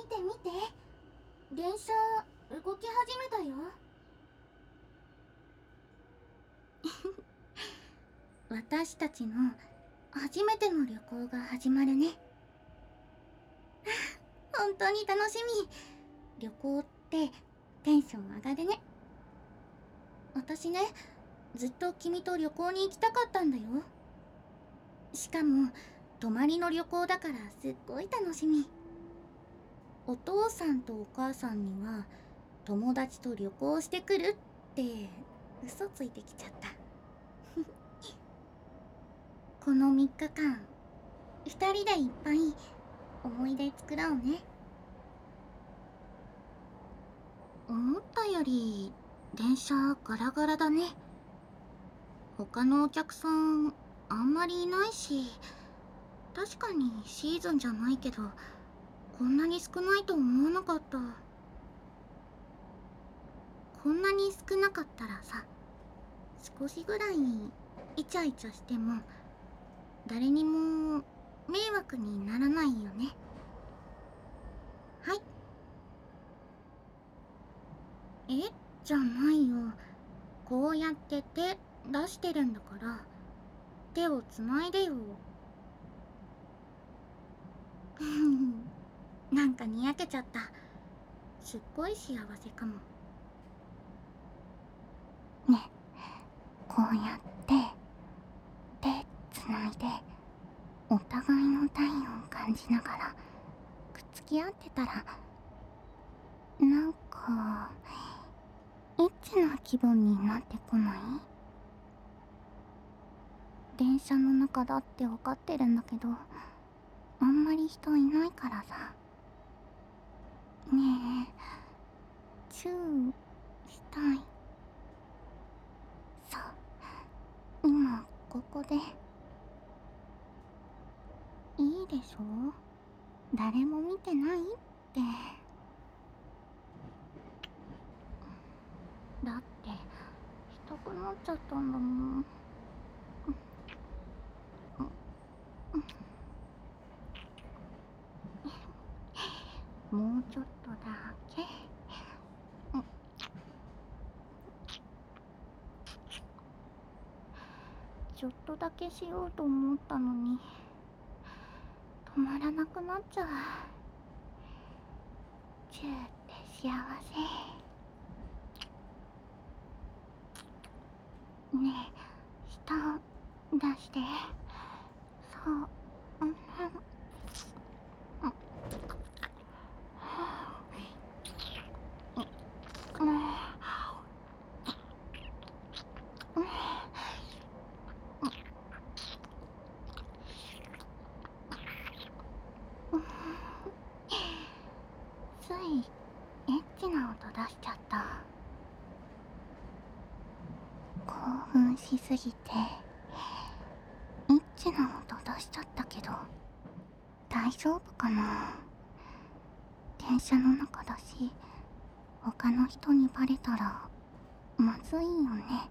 て見て、電車動き始めたよ。私たちの初めての旅行が始まるね。本当に楽しみ。旅行ってテンション上がるね。私ね、ずっと君と旅行に行きたかったんだよ。しかも泊まりの旅行だからすっごい楽しみ。お父さんとお母さんには友達と旅行してくるって嘘ついてきちゃった。この3日間2人でいっぱい思い出作ろうね。思ったより電車ガラガラだね。他のお客さんあんまりいないし、確かにシーズンじゃないけどこんなに少ないと思わなかった。こんなに少なかったらさ、少しぐらいイチャイチャしても誰にも迷惑にならないよね。はい。じゃないよ。こうやって手出してるんだから手をつないでよ。なんかにやけちゃった。すっごい幸せかも。ね、こうやって手つないでお互いの体温感じながらくっつき合ってたら、なんかエッチな気分になってこない？電車の中だって分かってるんだけど、あんまり人いないからさ。ねえ、チューしたい。そう、今ここで。いいでしょ？誰も見てないって。だってしたくなっちゃったんだもん。もうちょっとだけ。ちょっとだけしようと思ったのに止まらなくなっちゃう。チューって幸せ。ねえ、舌を出して。そう。ついエッチな音出しちゃった。興奮しすぎてエッチな音出しちゃったけど大丈夫かな。電車の中だし他の人にバレたらまずいよね。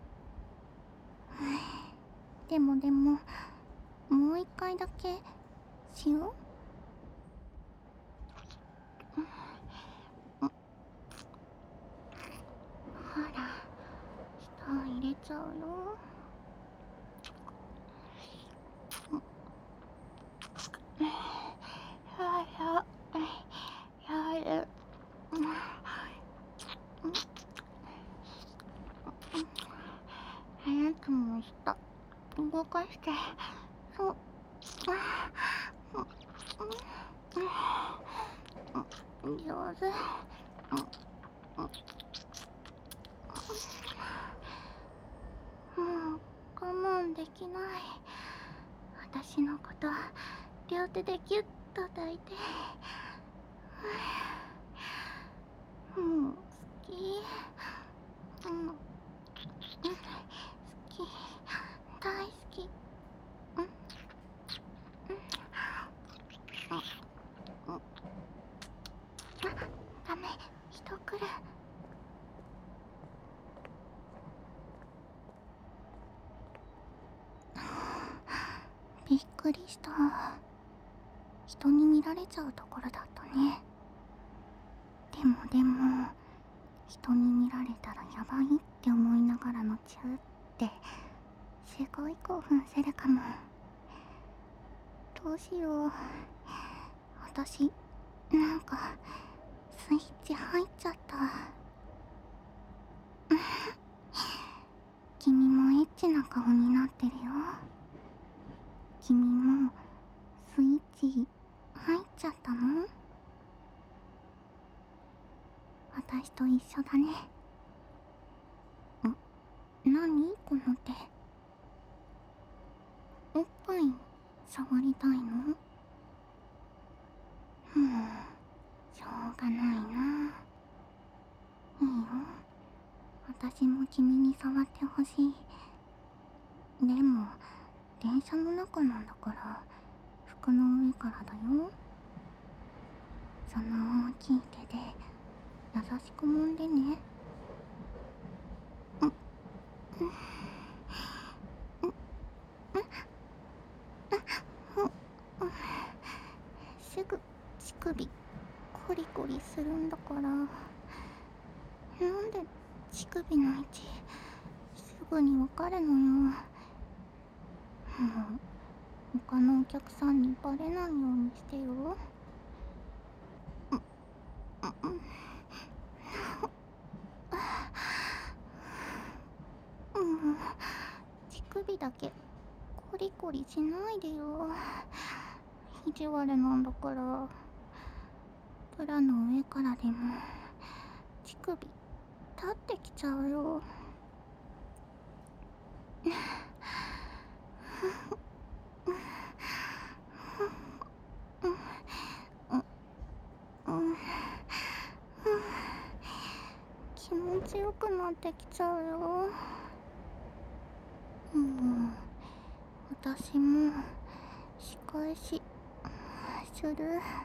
でももう一回だけしよう。ほら、舌入れちゃうよ。早くも舌動かして。そう。上手。もう我慢できない。私のこと両手でギュッと抱いて。もう好き。好き。大好き。ダメ、人来る。びっくりした。人に見られちゃうところだったね。 でも人に見られたらやばいって思いながらのチューってすごい興奮するかも。どうしよう。私なんかスイッチ入っちゃった。君もエッチな顔になってるよ。君もスイッチ入っちゃったの？私と一緒だね。何この手。おっぱい触りたいの？もうしょうがないな。いいよ、私も君に触ってほしい。でも電車の中なんだから服の上からだよ。その大きい手で優しく揉んでね。すぐ乳首コリコリするんだから。なんで乳首の位置すぐにわかるのよ。もう他のお客さんにバレないようにしてよ。乳首だけコリコリしないでよ。意地悪なんだから。ブラの上からでも乳首立ってきちゃうよ。気持ちよくなってきちゃうよ。私も仕返しする。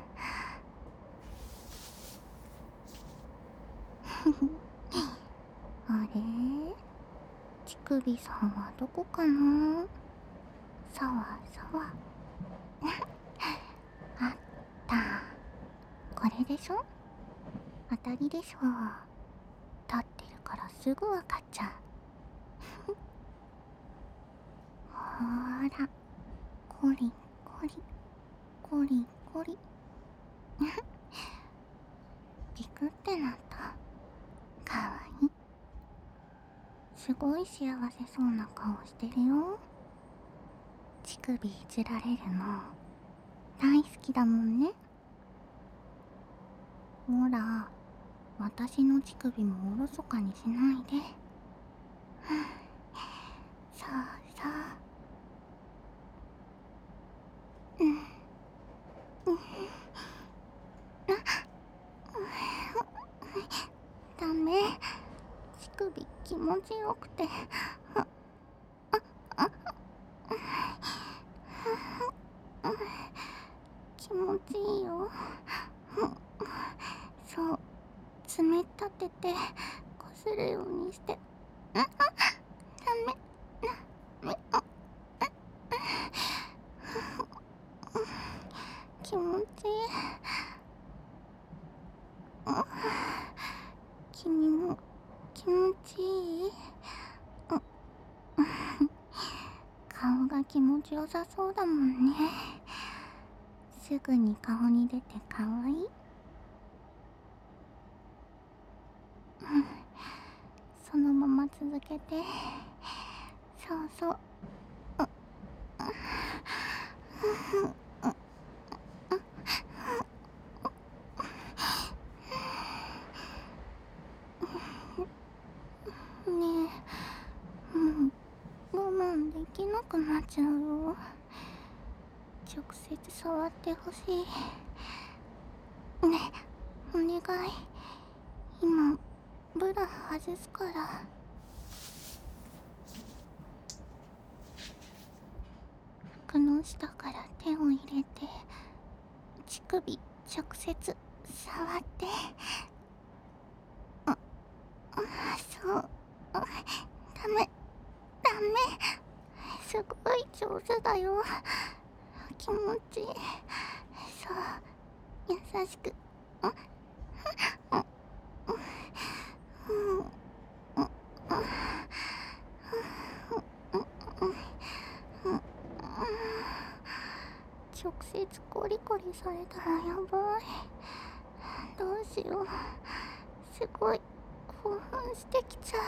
あれ、乳首さんはどこかな。さわさわあった。これでしょ。当たりでしょ。立ってるからすぐわかっちゃう。ほーら、コリコリコリコリピクってなった。かわいい。すごい幸せそうな顔してるよ。乳首いじられるの大好きだもんね。ほら、私の乳首もおろそかにしないで。さあさあ。ダメ。乳首気持ちよくて。気持ちいいよ。そう、爪立ててこするようにして。ダメ。気持ちいい。君も気持ちいい？顔が気持ちよさそうだもんね。すぐに顔に出てかわいい。そのまま続けて。そうそう。ねえ、もう我慢できなくなっちゃうよ。直接触ってほしい。ねえ、お願い。今ブラ外すから。服の下から手を入れて乳首直接触って。そう。ダメすごい上手だよ。気持ちいい。そう、優しく。 されたらやばい。どうしよう。すごい興奮してきちゃ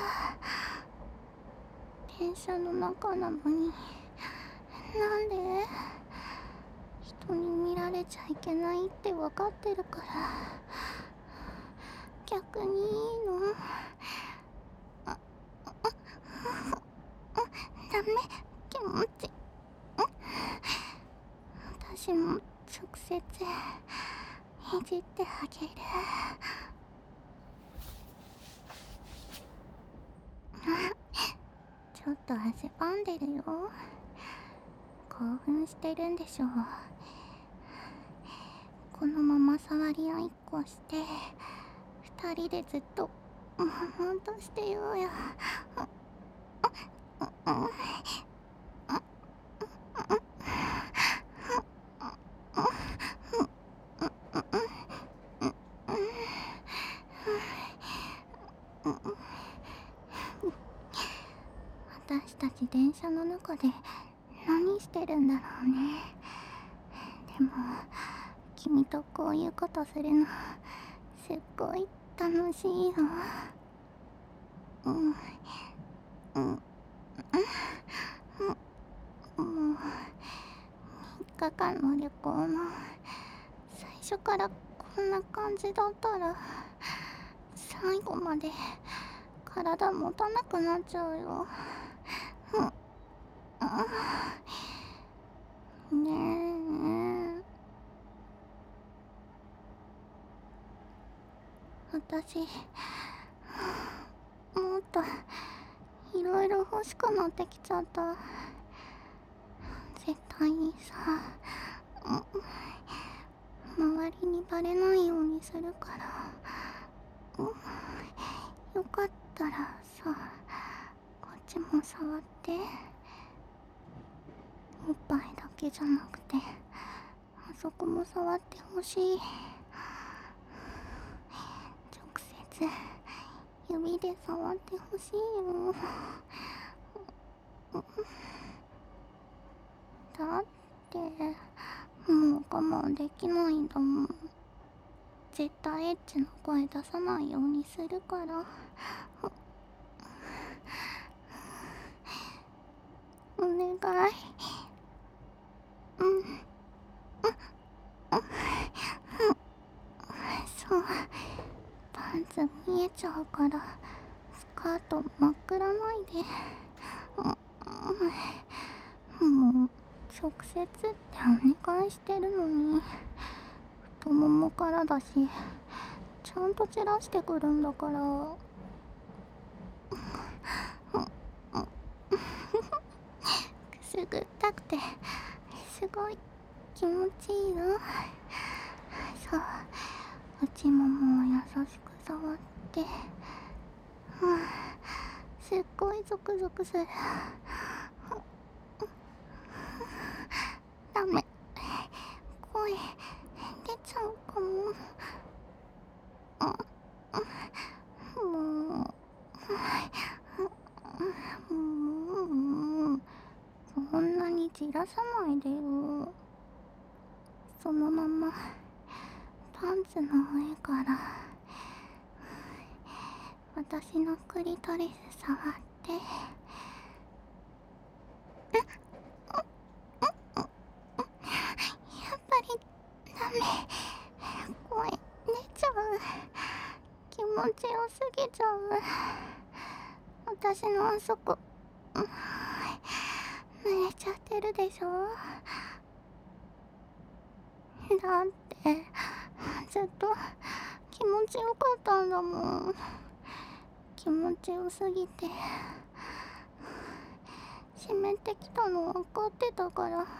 う。電車の中なのに、なんで？人に見られちゃいけないって分かってるから。逆にいいの？ダメ、気持ち。私も直接いじってあげる。ちょっと汗ばんでるよ。興奮してるんでしょう。このまま触り合いっこして二人でずっと悶々としてようよ。私たち電車の中で何してるんだろうね。でも君とこういうことするのすっごい楽しいよ。もう3日間の旅行も最初からこんな感じだったら最後まで体持たなくなっちゃうよ。ねえ、私もっといろいろ欲しくなってきちゃった。絶対にさ、周りにバレないようにするから。よかったらさ、こっちも触って。おっぱいだけじゃなくてあそこも触ってほしい。直接指で触ってほしいよ。だってもう我慢できないんだもん。絶対エッチな声出さないようにするから。お願い。そう、パンツ見えちゃうからスカートまくらないで。もう直接ってお願いしてるのに。太ももからだしちゃんと散らしてくるんだから。くすぐったくてすごい気持ちいいよ。そう、内ももを優しく触って、すっごいゾクゾクする。ダメ、声出ちゃうかも。もうそんなにじらさないでよ。そのままパンツの上から私のクリトリス触って。やっぱりダメ、声出ちゃう。気持ちよすぎちゃう。私のあそこ濡れちゃってるでしょ。だってずっと気持ちよかったんだもん。気持ちよすぎて湿ってきたの分かってたから。ね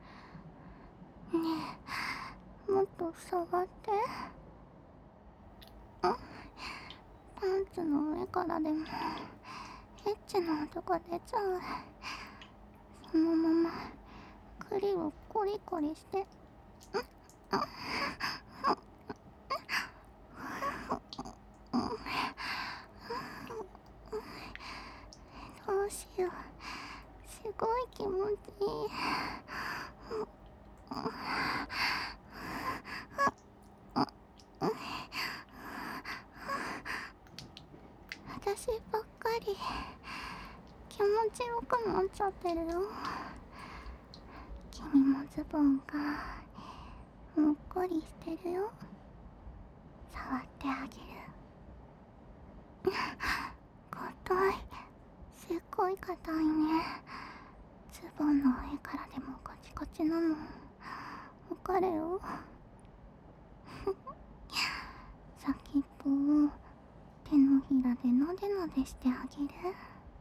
え、もっと触って。パンツの上からでもエッチな音が出ちゃう。そのまま栗をコリコリして。どうしよう、すごい気持ちいい。 ばっかり気持ちよくなっちゃってるよ。君もズボンがもっこりしてるよ。触ってあげる。硬い、すっごい硬いね。ズボンの上からでもカチカチなのわかるよ。先っぽを手のひらでなでなでしてあげる。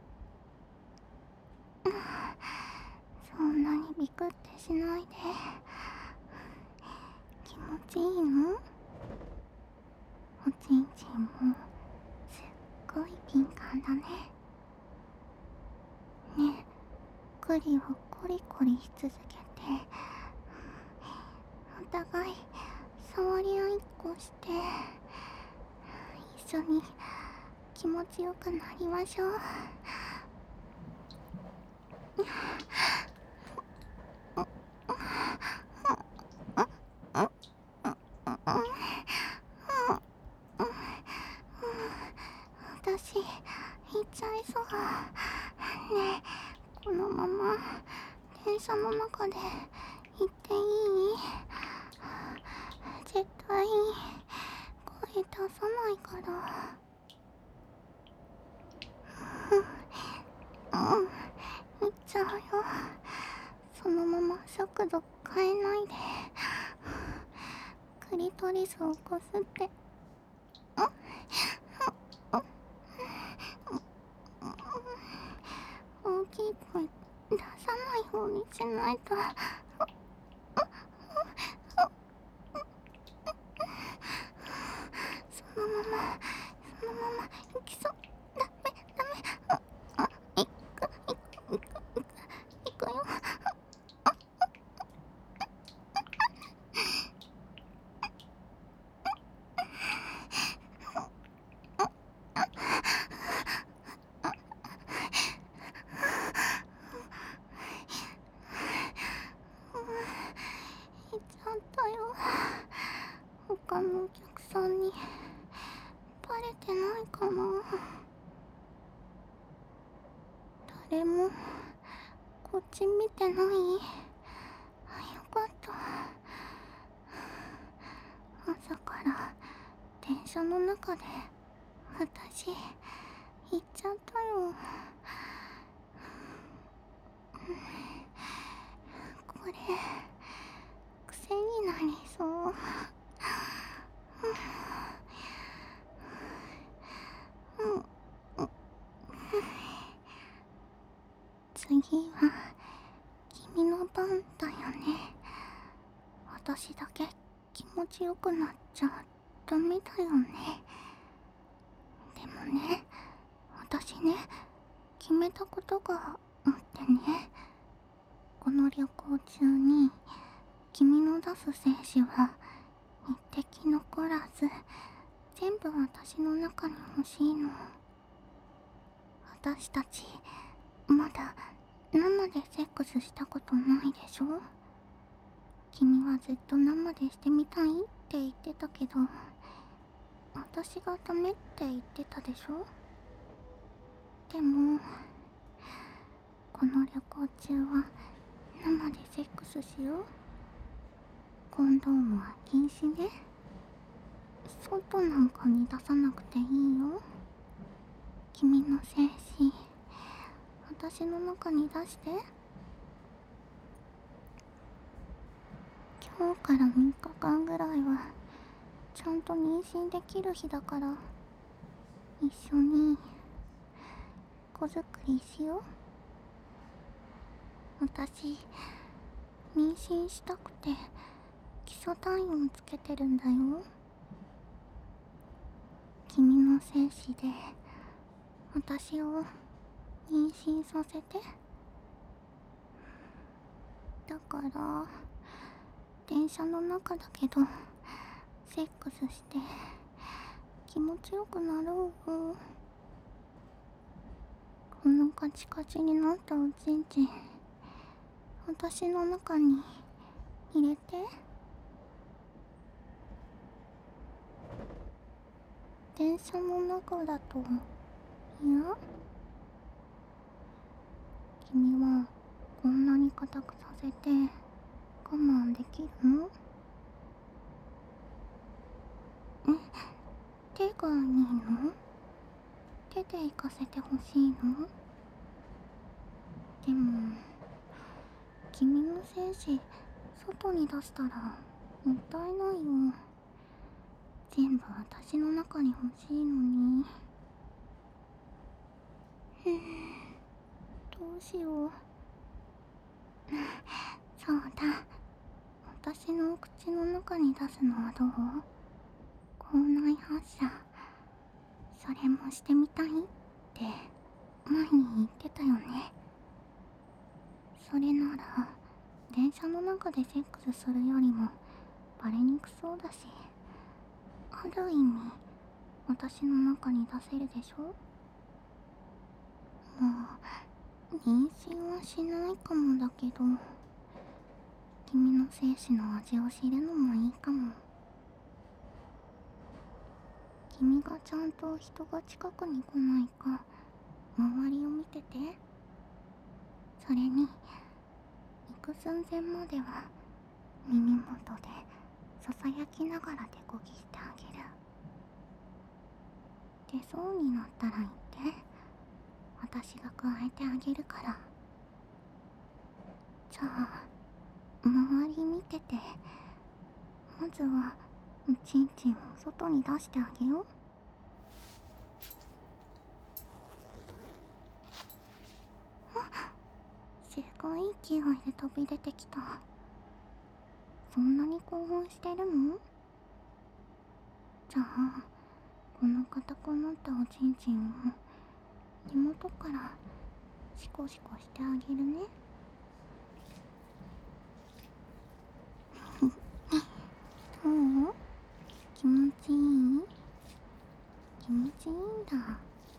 そんなにビクってしないで。気持ちいいの？おちんちんもすっごい敏感だね。ねえ、栗をコリコリし続けて、お互い触り合いっこして一緒に気持ちよくなりましょう。私行っちゃいそう。ねえ、このまま電車の中で行っていい？絶対声出さないから。行っちゃうよ。そのまま速度変えないで。クリトリスをこすって。大きい声出さないようにしないと。そのまま行きそう。ダメ。行くよ。行っちゃったよ。他のお客さんにバレてないかな。誰もこっち見てない？よかった。朝から電車の中で私行っちゃったよ。これ癖になりそう。次は君の番だよね。私だけ気持ちよくなっちゃダメだよね。でもね、私ね、決めたことがあってね。この旅行中に君の出す精子は一滴残らず全部私の中に欲しいの。私たちまだ生でセックスしたことないでしょ？君はずっと生でしてみたいって言ってたけど、私がダメって言ってたでしょ？でもこの旅行中は生でセックスしよう。コンドームは禁止ね。外なんかに出さなくていいよ。君の精子私の中に出して。今日から3日間ぐらいはちゃんと妊娠できる日だから、一緒に子作りしよう。私妊娠したくて基礎体温つけてるんだよ。君の精子で私を妊娠させて。だから電車の中だけどセックスして気持ちよくなろう。このカチカチになったおちんちん私の中に入れて。電車の中だといや、君はこんなに硬くさせて我慢できるの？手がいいの？手で行かせてほしいの？でも君の精子外に出したらもったいないよ。全部私の中に欲しいのに。どうしよう。そうだ、私の口の中に出すのはどう？口内発射、それもしてみたいって前に言ってたよね。それなら電車の中でセックスするよりもバレにくそうだし、ある意味私の中に出せるでしょ。まあ妊娠はしないかもだけど、君の精子の味を知るのもいいかも。君がちゃんと人が近くに来ないか周りを見てて。それに行く寸前までは耳元でささやきながら手こぎしてあげる。出そうになったら言って、私が加えてあげるから。じゃあ周り見てて、まずはおちんちんを外に出してあげよう。すごい勢いで飛び出てきた。そんなに興奮してるの？じゃあこの硬くなったおちんちんを根元からシコシコしてあげるね。どう？気持ちいい？気持ちいいんだ。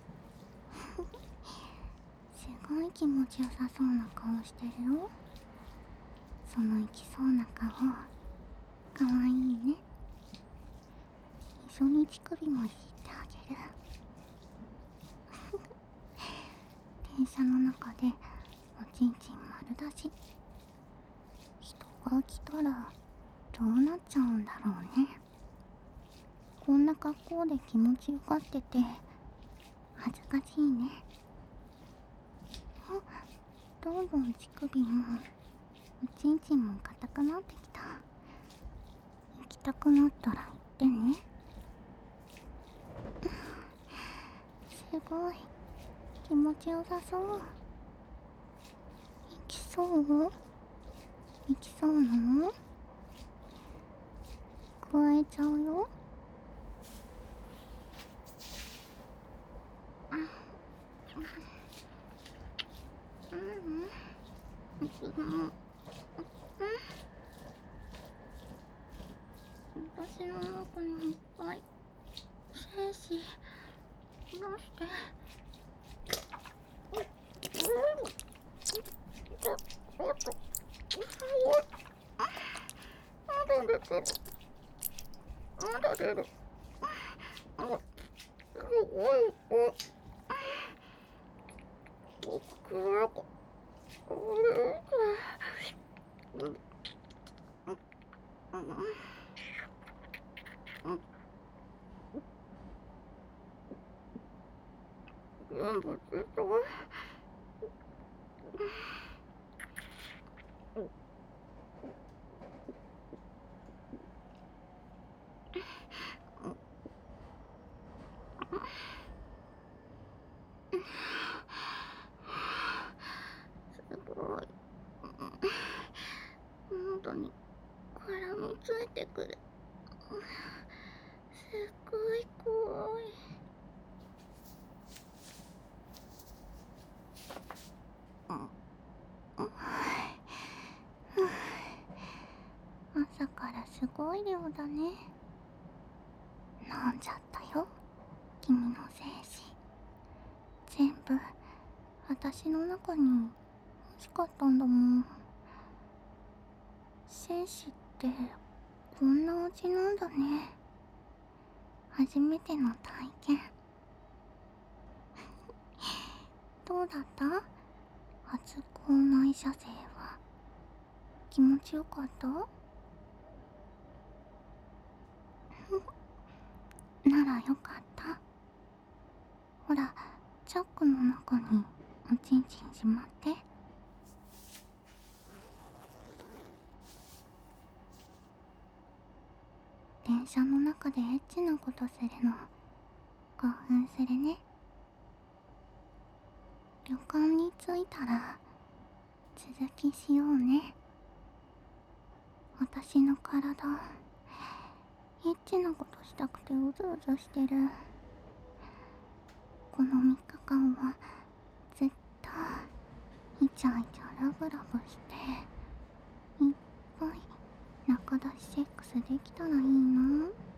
すごい気持ちよさそうな顔してるよ。そのいきそうな顔、かわいいね。一緒に乳首もいじってあげる。電車の中でおちんちん丸出し。人が来たらどうなっちゃうんだろうね。こんな格好で気持ちよがってて恥ずかしいね。どんどん乳首もおちんちんも硬くなってきた。行きたくなったら言ってね。すごい気持ちよさそう。行きそう？行きそうなの？加えちゃうよ。私の中にいっぱい精子出して。まだ出てる。まだ出る。すごい。全部出た。すごい。喉に絡みついてくる。すごい怖い。朝からすごい量だね。飲んじゃったよ、君の精子。全部私の中に欲しかったんだもん。精子ってこんな味なんだね。初めての体験。 どうだった？初校内射精は気持ちよかった？ならよかった。ほら、チャックの中におちんちんしまって。電車の中でエッチなことするの興奮するね。旅館に着いたら続きしようね。私の体エッチなことしたくてうずうずしてる。この3日間はずっとイチャイチャラブラブしていっぱい仲出しセックスできたらいいな。